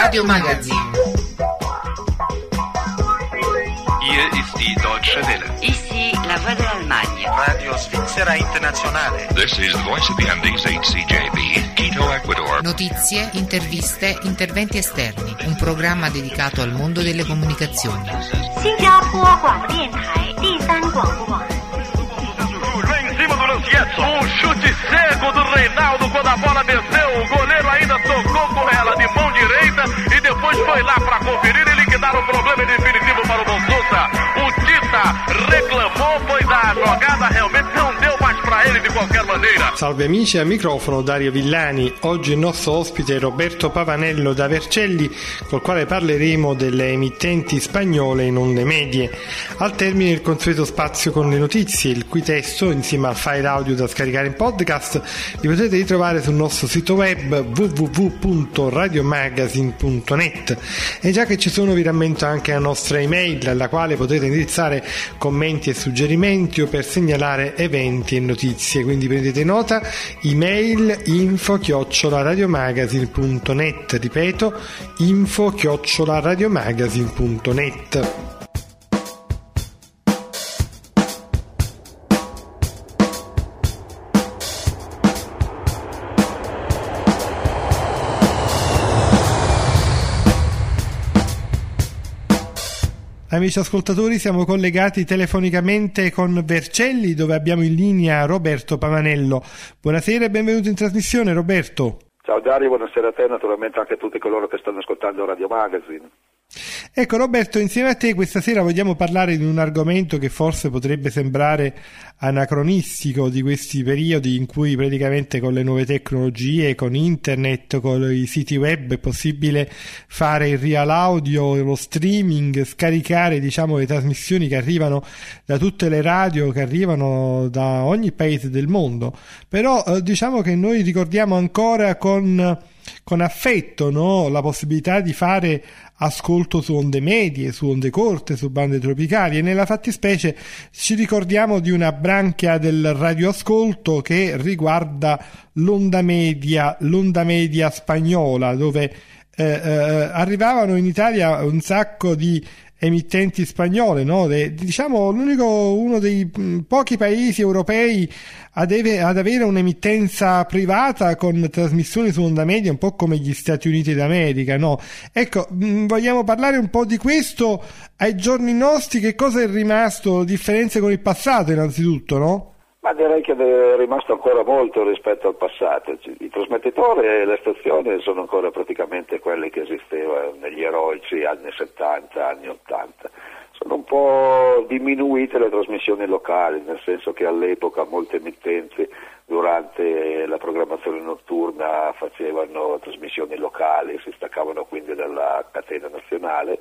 Radio Magazine. Hier ist die Deutsche Welle. Ici la Voix de l'Allemagne. Radio Svizzera Internazionale. This is the Voice of the Andes, HCJB, Quito, Ecuador. Notizie, interviste, interventi esterni. Un programma dedicato al mondo delle comunicazioni. 新加坡广播电台第三广播网。 Em cima do Lancietto, chute cego do Reinaldo quando a bola desceu, o goleiro ainda tocou com ela de mão direita e depois foi lá para conferir e liquidar o problema definitivo para o Bonsuta. O Tita reclamou, pois a jogada realmente não deu mais para ele de qualquer maneira. Salve amici, al microfono Dario Villani. Oggi il nostro ospite è Roberto Pavanello da Vercelli, col quale parleremo delle emittenti spagnole in onde medie. Al termine il consueto spazio con le notizie, il cui testo, insieme al file audio da scaricare in podcast, li potete ritrovare sul nostro sito web www.radiomagazine.net. E già che ci sono, vi rammento anche la nostra email, alla quale potete indirizzare commenti e suggerimenti o per segnalare eventi e notizie. Quindi prendete nota: email info@radiomagazine.net. Ripeto, info@radiomagazine.net. Amici ascoltatori, siamo collegati telefonicamente con Vercelli, dove abbiamo in linea Roberto Pavanello. Buonasera e benvenuto in trasmissione, Roberto. Ciao Dario, buonasera a te, naturalmente anche a tutti coloro che stanno ascoltando Radio Magazine. Ecco Roberto, insieme a te questa sera vogliamo parlare di un argomento che forse potrebbe sembrare anacronistico di questi periodi in cui praticamente con le nuove tecnologie, con internet, con i siti web è possibile fare il real audio, lo streaming, scaricare le trasmissioni che arrivano da tutte le radio, che arrivano da ogni paese del mondo. Però diciamo che noi ricordiamo ancora con affetto, no? La possibilità di fare ascolto su onde medie, su onde corte, su bande tropicali, e nella fattispecie ci ricordiamo di una branchia del radioascolto che riguarda l'onda media spagnola, dove arrivavano in Italia un sacco di emittenti spagnole, no? Uno dei pochi paesi europei ad avere un'emittenza privata con trasmissioni su onda media, un po' come gli Stati Uniti d'America, no? Ecco, vogliamo parlare un po' di questo ai giorni nostri. Che cosa è rimasto? Differenze con il passato innanzitutto, no? Ma direi che è rimasto ancora molto rispetto al passato. I trasmettitori e le stazioni sono ancora praticamente quelli che esistevano negli eroici anni 70, anni 80. Sono un po' diminuite le trasmissioni locali, nel senso che all'epoca molte emittenti durante la programmazione notturna facevano trasmissioni locali, si staccavano quindi dalla catena nazionale,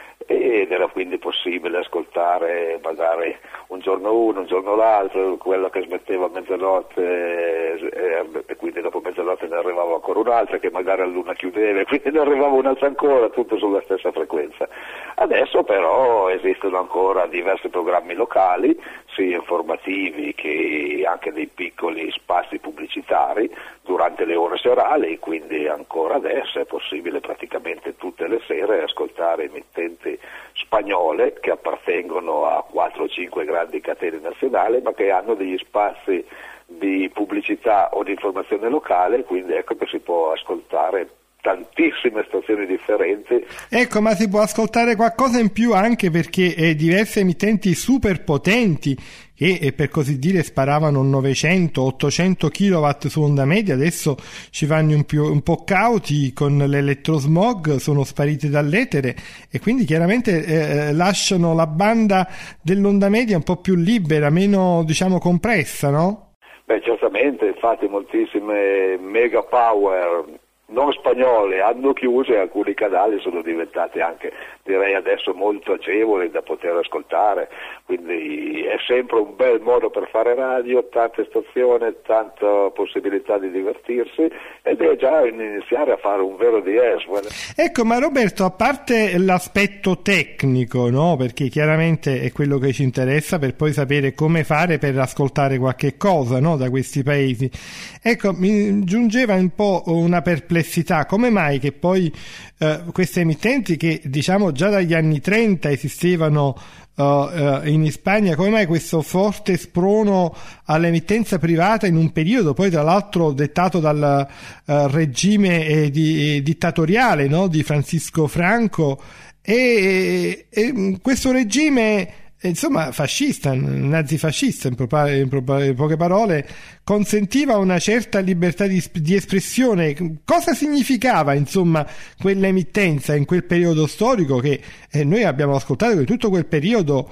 ed era quindi possibile ascoltare magari un giorno uno, un giorno l'altro, quello che smetteva a mezzanotte e quindi dopo mezzanotte ne arrivava ancora un'altra che magari a luna chiudeva e quindi ne arrivava un'altra ancora, tutto sulla stessa frequenza. Adesso però esistono ancora diversi programmi locali, sia informativi che anche dei piccoli spazi pubblicitari durante le ore serali, quindi ancora adesso è possibile praticamente tutte le sere ascoltare emittenti spagnole che appartengono a 4 o 5 grandi catene nazionali, ma che hanno degli spazi di pubblicità o di informazione locale, quindi ecco che si può ascoltare tantissime stazioni differenti. Ecco, ma si può ascoltare qualcosa in più anche perché diverse emittenti super potenti che per così dire sparavano 900-800 kW su onda media, adesso ci vanno un po' cauti con l'elettrosmog, sono spariti dall'etere e quindi chiaramente lasciano la banda dell'onda media un po' più libera, meno compressa, no? Beh, certamente, infatti moltissime mega power non spagnole hanno chiuso e alcuni canali sono diventati anche, direi adesso, molto agevoli da poter ascoltare, quindi è sempre un bel modo per fare radio, tante stazioni, tanta possibilità di divertirsi ed è potrei già iniziare a fare un vero DS. Ecco, ma Roberto, a parte l'aspetto tecnico, no? Perché chiaramente è quello che ci interessa per poi sapere come fare per ascoltare qualche cosa, no? Da questi paesi. Ecco, mi giungeva un po' una perplessità: come mai che poi queste emittenti che diciamo già dagli anni 30 esistevano in Spagna, come mai questo forte sprono all'emittenza privata in un periodo poi tra l'altro dettato dal regime dittatoriale, no? Di Francisco Franco e questo regime insomma fascista, nazifascista in poche parole, consentiva una certa libertà di espressione. Cosa significava insomma quell'emittenza in quel periodo storico che noi abbiamo ascoltato, che tutto quel periodo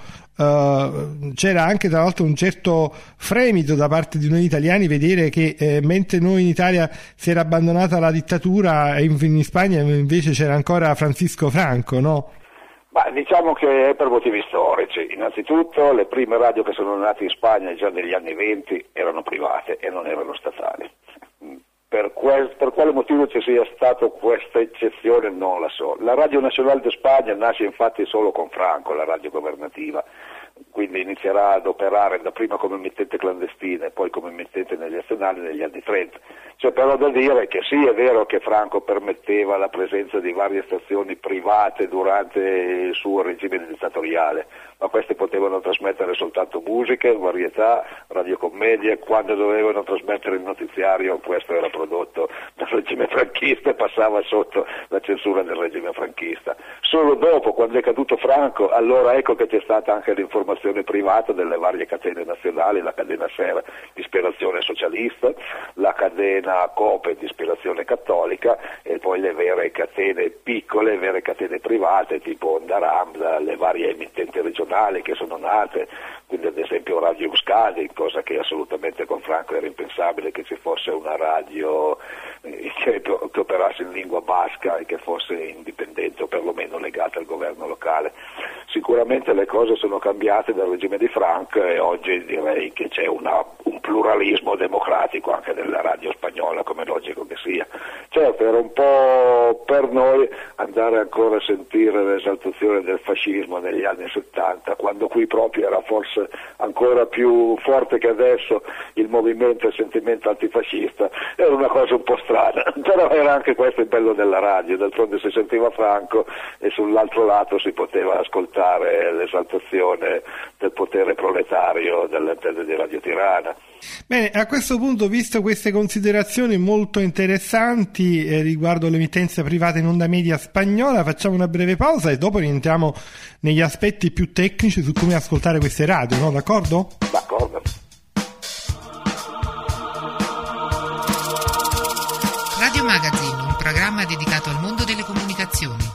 c'era anche tra l'altro un certo fremito da parte di noi italiani vedere che mentre noi in Italia si era abbandonata la dittatura, in Spagna invece c'era ancora Francisco Franco, no? Ma diciamo che è per motivi storici. Innanzitutto le prime radio che sono nate in Spagna già negli anni 20 erano private e non erano statali. Per quale motivo ci sia stata questa eccezione non la so. La Radio Nazionale di Spagna nasce infatti solo con Franco, la radio governativa, quindi inizierà ad operare dapprima come emittente clandestina e poi come emittente nazionale negli anni 30. C'è però da dire che sì, è vero che Franco permetteva la presenza di varie stazioni private durante il suo regime dittatoriale, ma queste potevano trasmettere soltanto musiche, varietà, radiocommedie. Quando dovevano trasmettere il notiziario, questo era prodotto dal regime franchista e passava sotto la censura del regime franchista. Solo dopo, quando è caduto Franco, allora ecco che c'è stata anche l'informazione privata delle varie catene nazionali, la cadena SER di ispirazione socialista, la cadena COPE di ispirazione cattolica e poi le vere catene piccole, vere catene private tipo Onda Rambla, le varie emittenti regionali che sono nate, quindi ad esempio Radio Euskadi, cosa che assolutamente con Franco era impensabile che ci fosse una radio che operasse in lingua basca e che fosse indipendente o perlomeno legata al governo locale. Sicuramente le cose sono cambiate dal regime di Franco e oggi direi che c'è un pluralismo democratico anche nella radio spagnola, come è logico che sia. Certo, era un po' per noi andare ancora a sentire l'esaltazione del fascismo negli anni 70, quando qui proprio era forse ancora più forte che adesso il movimento e il sentimento antifascista. Era una cosa un po' strana, però era anche questo il bello della radio, d'altronde si sentiva Franco e sull'altro lato si poteva ascoltare l'esaltazione del potere proletario dell'antenne di Radio Tirana. Bene, a questo punto, visto queste considerazioni molto interessanti riguardo l'emittenza privata in onda media spagnola, facciamo una breve pausa e dopo rientriamo negli aspetti più tecnici su come ascoltare queste radio, no? D'accordo? D'accordo. Radio Magazine, un programma dedicato al mondo delle comunicazioni.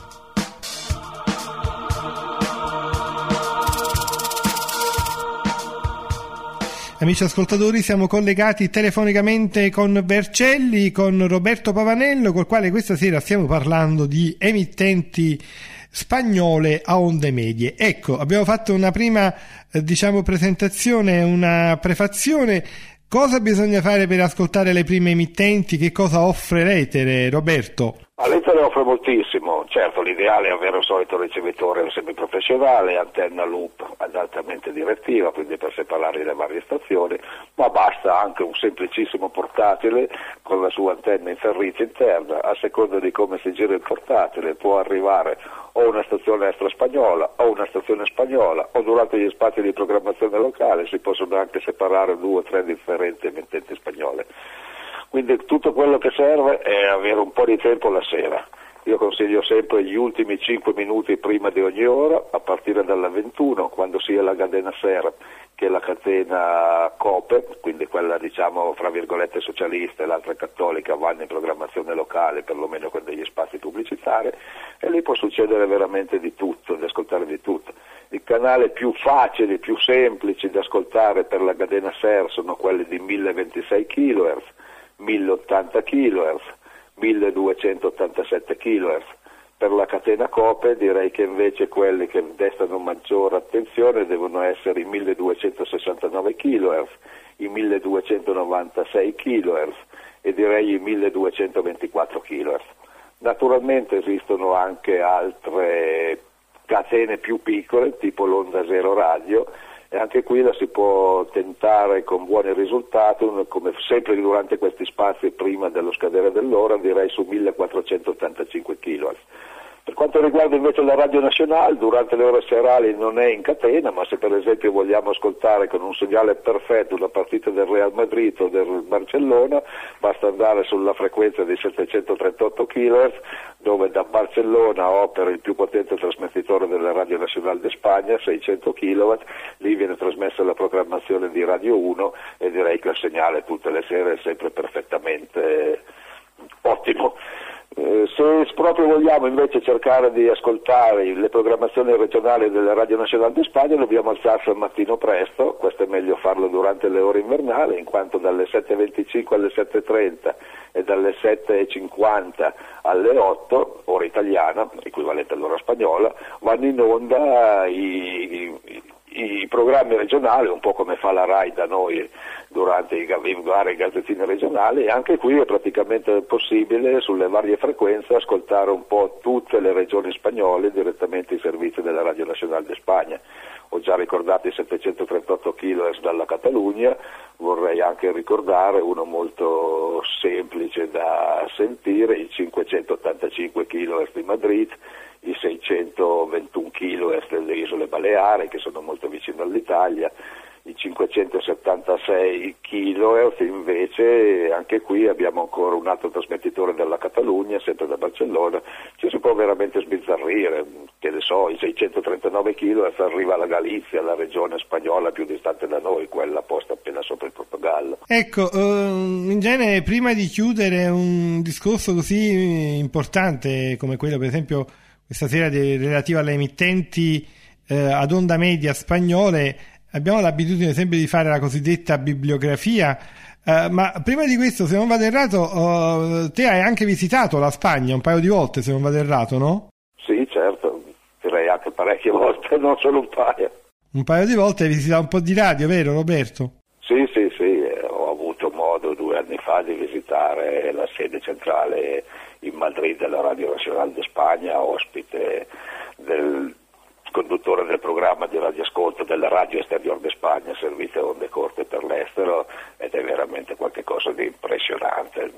Amici ascoltatori, siamo collegati telefonicamente con Vercelli, con Roberto Pavanello, col quale questa sera stiamo parlando di emittenti spagnole a onde medie. Ecco, abbiamo fatto una prima, presentazione, una prefazione. Cosa bisogna fare per ascoltare le prime emittenti? Che cosa offre l'etere, Roberto? L'etere offre moltissimo, certo l'ideale è avere un solito ricevitore semiprofessionale, antenna loop adattamente direttiva, quindi per separare le varie stazioni, ma basta anche un semplicissimo portatile con la sua antenna in ferrite interna. A seconda di come si gira il portatile può arrivare o una stazione extra spagnola o una stazione spagnola, o durante gli spazi di programmazione locale si possono anche separare 2 o 3 differenti emittenti spagnole. Quindi tutto quello che serve è avere un po' di tempo la sera. Io consiglio sempre gli ultimi 5 minuti prima di ogni ora, a partire dalla 21, quando sia la cadena SER, che è la catena COPE, quindi quella diciamo fra virgolette socialista e l'altra cattolica, vanno in programmazione locale, perlomeno con degli spazi pubblicitari, e lì può succedere veramente di tutto, di ascoltare di tutto. Il canale più facile, più semplice da ascoltare per la cadena SER sono quelli di 1026 kHz, 1080 kHz, 1287 kHz. Per la catena COPE direi che invece quelli che destano maggiore attenzione devono essere i 1269 kHz, i 1296 kHz, e direi i 1224 kHz. Naturalmente esistono anche altre catene più piccole, tipo l'Onda Zero Radio, e anche qui la si può tentare con buoni risultati, come sempre durante questi spazi prima dello scadere dell'ora, direi su 1485 kHz. Per quanto riguarda invece la Radio Nazionale, durante le ore serali non è in catena, ma se per esempio vogliamo ascoltare con un segnale perfetto una partita del Real Madrid o del Barcellona, basta andare sulla frequenza dei 738 kHz, dove da Barcellona opera il più potente trasmettitore della Radio Nazionale di Spagna, 600 kW, lì viene trasmessa la programmazione di Radio 1 e direi che il segnale tutte le sere è sempre perfettamente ottimo. Se proprio vogliamo invece cercare di ascoltare le programmazioni regionali della Radio Nazionale di Spagna, dobbiamo alzarsi al mattino presto. Questo è meglio farlo durante le ore invernali, in quanto dalle 7.25 alle 7.30 e dalle 7.50 alle 8, ora italiana, equivalente all'ora spagnola, vanno in onda i programmi regionali, un po' come fa la RAI da noi durante i vari gazzettini regionali, e anche qui è praticamente possibile sulle varie frequenze ascoltare un po' tutte le regioni spagnole direttamente ai servizi della Radio Nazionale di Spagna. Ho già ricordato i 738 kHz dalla Catalogna, vorrei anche ricordare uno molto semplice da sentire, i 585 kHz di Madrid, i 621 kHz delle Isole Baleari, che sono molto vicino all'Italia, i 576 kHz invece, anche qui abbiamo ancora un altro trasmettitore della Catalogna, sempre da Barcellona, ci si può veramente sbizzarrire, che ne so, i 639 kHz arriva alla Galizia, la regione spagnola più distante da noi, quella posta appena sopra il Portogallo. Ecco, in genere prima di chiudere un discorso così importante come quello per esempio questa sera relativo alle emittenti ad onda media spagnole, abbiamo l'abitudine sempre di fare la cosiddetta bibliografia, ma prima di questo, se non vado errato, te hai anche visitato la Spagna un paio di volte, se non vado errato, no? Sì, certo, direi anche parecchie volte, non solo un paio. Un paio di volte hai visitato un po' di radio, vero Roberto? Sì, ho avuto modo 2 anni fa di visitare la sede centrale in Madrid della Radio Nazionale di Spagna, ospite del conduttore del programma di radioascolto della Radio Exterior de Spagna, servizio a onde corte per l'estero, ed è veramente qualcosa di impressionante.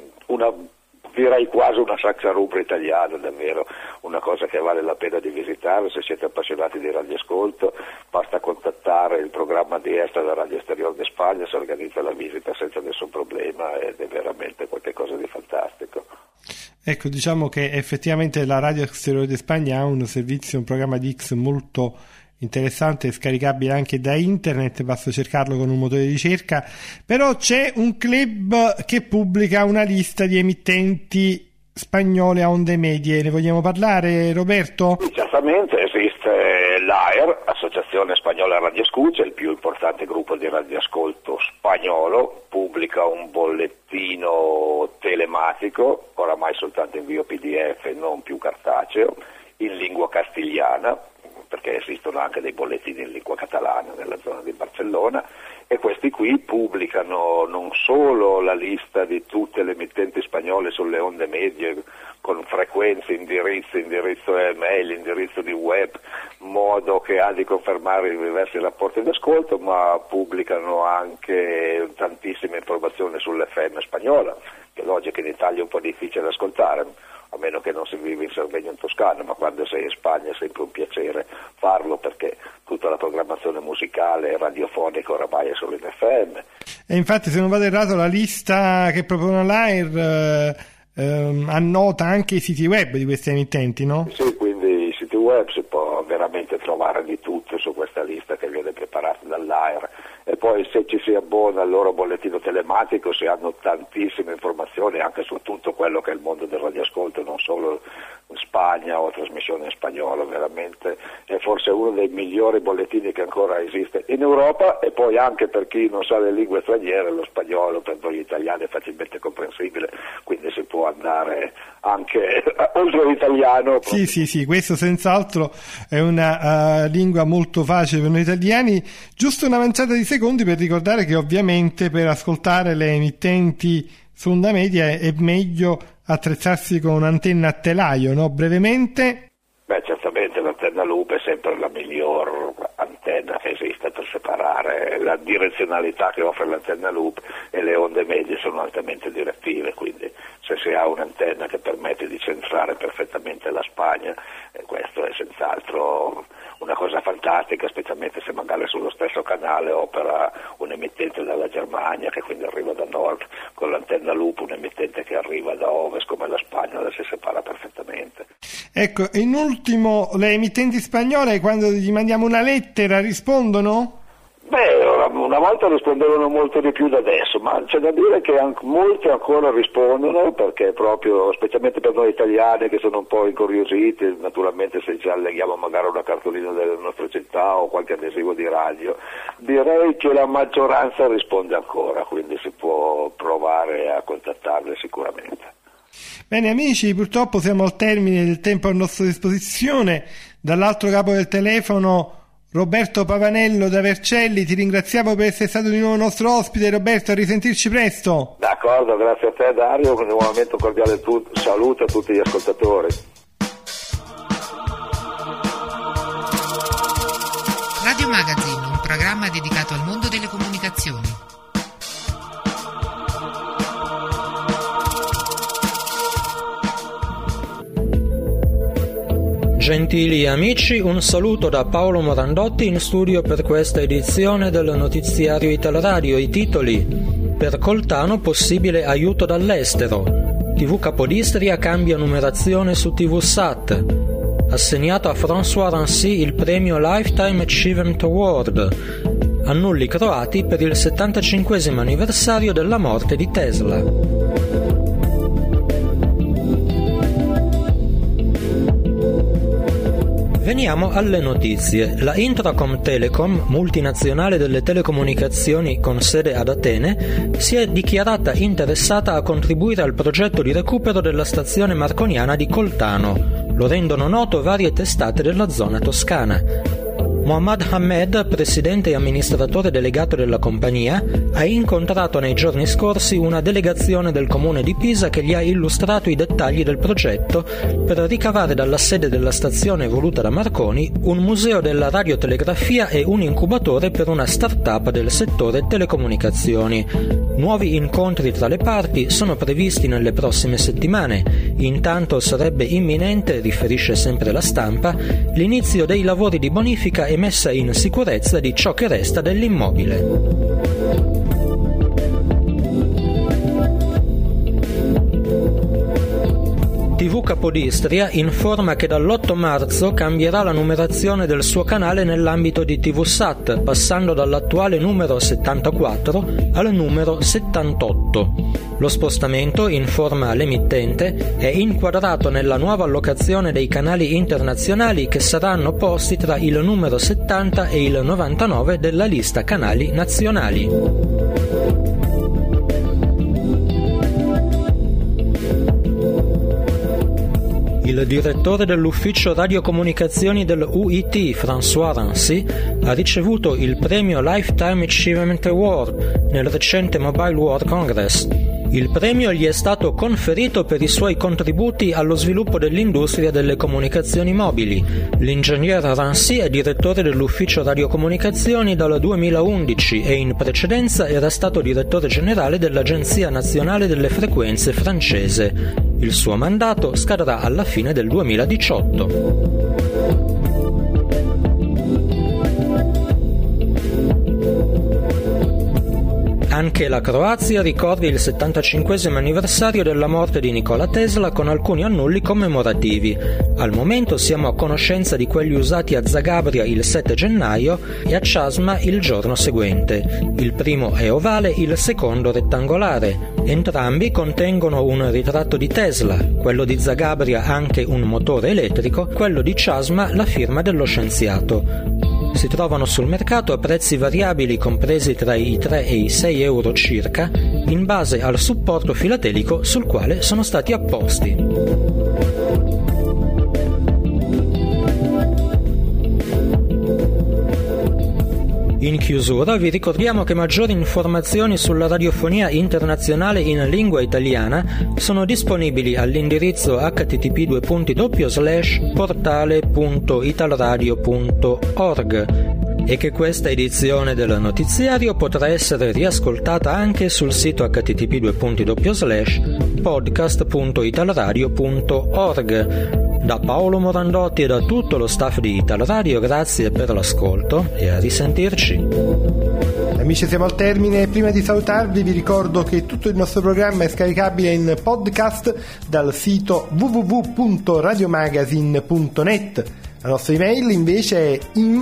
Direi quasi una Saxa Rubra italiana, davvero una cosa che vale la pena di visitare. Se siete appassionati di radioascolto basta contattare il programma di ESTA della Radio Exterior de Spagna, si organizza la visita senza nessun problema ed è veramente qualcosa di fantastico. Ecco, diciamo che effettivamente la Radio Exterior de Spagna ha un servizio, un programma di X molto interessante, scaricabile anche da internet, basta cercarlo con un motore di ricerca. Però c'è un club che pubblica una lista di emittenti spagnole a onde medie, ne vogliamo parlare, Roberto? Certamente, esiste l'AER, Associazione Spagnola Radioescucha, il più importante gruppo di radioascolto spagnolo, pubblica un bollettino telematico, oramai soltanto in via PDF e non più cartaceo, in lingua castigliana, perché esistono anche dei bollettini in lingua catalana nella zona di Barcellona, e questi qui pubblicano non solo la lista di tutte le emittenti spagnole sulle onde medie con frequenze, indirizzo email, indirizzo di web, modo che ha di confermare i diversi rapporti d'ascolto, ma pubblicano anche tantissime informazioni sull'FM spagnola, che oggi in Italia è un po' difficile da ascoltare, a meno che non si vive in Sardegna o in Toscana, ma quando sei in Spagna è sempre un piacere farlo, perché tutta la programmazione musicale e radiofonica oramai è solo in FM. E infatti, se non vado errato, la lista che propone l'AIR annota anche i siti web di questi emittenti, no? Sì, quindi i siti web si può veramente trovare di tutto su questa lista che viene preparata dall'AIR, e poi se ci si abbona al loro bollettino telematico si hanno tantissime informazioni anche su tutto quello che è il mondo del radioascolto, non solo in Spagna o trasmissione in spagnolo. Veramente è forse uno dei migliori bollettini che ancora esiste in Europa, e poi anche per chi non sa le lingue straniere, lo spagnolo per noi italiani è facilmente comprensibile, quindi si può andare anche oltre l'italiano. Sì, questo senz'altro è una lingua molto facile per noi italiani. Giusto una manciata di secondi per ricordare che ovviamente per ascoltare le emittenti su onda media è meglio attrezzarsi con un'antenna a telaio, no? Brevemente. Beh, certamente l'antenna loop è sempre la miglior antenna che esiste per separare la direzionalità che offre l'antenna loop, e le onde medie sono altamente direttive, quindi se si ha un'antenna che permette di centrare perfettamente la Spagna, questo è senz'altro una cosa fantastica, specialmente se magari sullo stesso canale opera un emittente dalla Germania che quindi arriva da nord, con l'antenna loop un emittente che arriva da ovest come la Spagna, si separa perfettamente. Ecco, in ultimo, le emittenti spagnole quando gli mandiamo una lettera rispondono? Beh, una volta rispondevano molto di più da adesso, ma c'è da dire che molti ancora rispondono, perché proprio, specialmente per noi italiani che sono un po' incuriositi, naturalmente se ci alleghiamo magari una cartolina delle nostre città o qualche adesivo di radio, direi che la maggioranza risponde ancora, quindi si può provare a contattarle sicuramente. Bene amici, purtroppo siamo al termine del tempo a nostra disposizione. Dall'altro capo del telefono Roberto Pavanello da Vercelli, ti ringraziamo per essere stato di nuovo nostro ospite. Roberto, a risentirci presto. D'accordo, grazie a te Dario, con nuovamente un cordiale saluto a tutti gli ascoltatori. Radio Magazine, un programma dedicato al mondo delle comunicazioni. Gentili amici, un saluto da Paolo Morandotti in studio per questa edizione del notiziario Italradio. I titoli: per Coltano possibile aiuto dall'estero, TV Capodistria cambia numerazione su TVSAT, assegnato a François Rancy il premio Lifetime Achievement Award, annulli croati per il 75° anniversario della morte di Tesla. Veniamo alle notizie. La Intracom Telecom, multinazionale delle telecomunicazioni con sede ad Atene, si è dichiarata interessata a contribuire al progetto di recupero della stazione marconiana di Coltano. Lo rendono noto varie testate della zona toscana. Mohammad Hamed, presidente e amministratore delegato della compagnia, ha incontrato nei giorni scorsi una delegazione del comune di Pisa che gli ha illustrato i dettagli del progetto per ricavare dalla sede della stazione voluta da Marconi un museo della radiotelegrafia e un incubatore per una start-up del settore telecomunicazioni. Nuovi incontri tra le parti sono previsti nelle prossime settimane. Intanto sarebbe imminente, riferisce sempre la Stampa, l'inizio dei lavori di bonifica e messa in sicurezza di ciò che resta dell'immobile. TV Capodistria informa che dall'8 marzo cambierà la numerazione del suo canale nell'ambito di TVSAT, passando dall'attuale numero 74 al numero 78. Lo spostamento, informa l'emittente, è inquadrato nella nuova allocazione dei canali internazionali che saranno posti tra il numero 70 e il 99 della lista canali nazionali. Il direttore dell'ufficio radiocomunicazioni dell'UIT, François Rancy, ha ricevuto il premio Lifetime Achievement Award nel recente Mobile World Congress. Il premio gli è stato conferito per i suoi contributi allo sviluppo dell'industria delle comunicazioni mobili. L'ingegner Rancy è direttore dell'ufficio radiocomunicazioni dal 2011 e in precedenza era stato direttore generale dell'Agenzia Nazionale delle Frequenze francese. Il suo mandato scadrà alla fine del 2018. Anche la Croazia ricorda il 75° anniversario della morte di Nikola Tesla con alcuni annulli commemorativi. Al momento siamo a conoscenza di quelli usati a Zagabria il 7 gennaio e a Chasma il giorno seguente. Il primo è ovale, il secondo rettangolare. Entrambi contengono un ritratto di Tesla, quello di Zagabria anche un motore elettrico, quello di Chasma la firma dello scienziato. Si trovano sul mercato a prezzi variabili compresi tra i 3 e i 6 euro circa, in base al supporto filatelico sul quale sono stati apposti. In chiusura vi ricordiamo che maggiori informazioni sulla radiofonia internazionale in lingua italiana sono disponibili all'indirizzo http://portale.italradio.org e che questa edizione del notiziario potrà essere riascoltata anche sul sito http://podcast.italradio.org. Da Paolo Morandotti e da tutto lo staff di Italradio, grazie per l'ascolto e a risentirci. Amici, siamo al termine. Prima di salutarvi vi ricordo che tutto il nostro programma è scaricabile in podcast dal sito www.radiomagazine.net. La nostra email invece è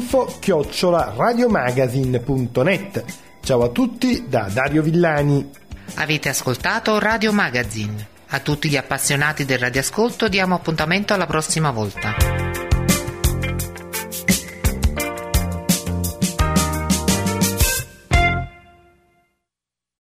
info@radiomagazine.net. Ciao a tutti da Dario Villani. Avete ascoltato Radio Magazine. A tutti gli appassionati del radioascolto diamo appuntamento alla prossima volta.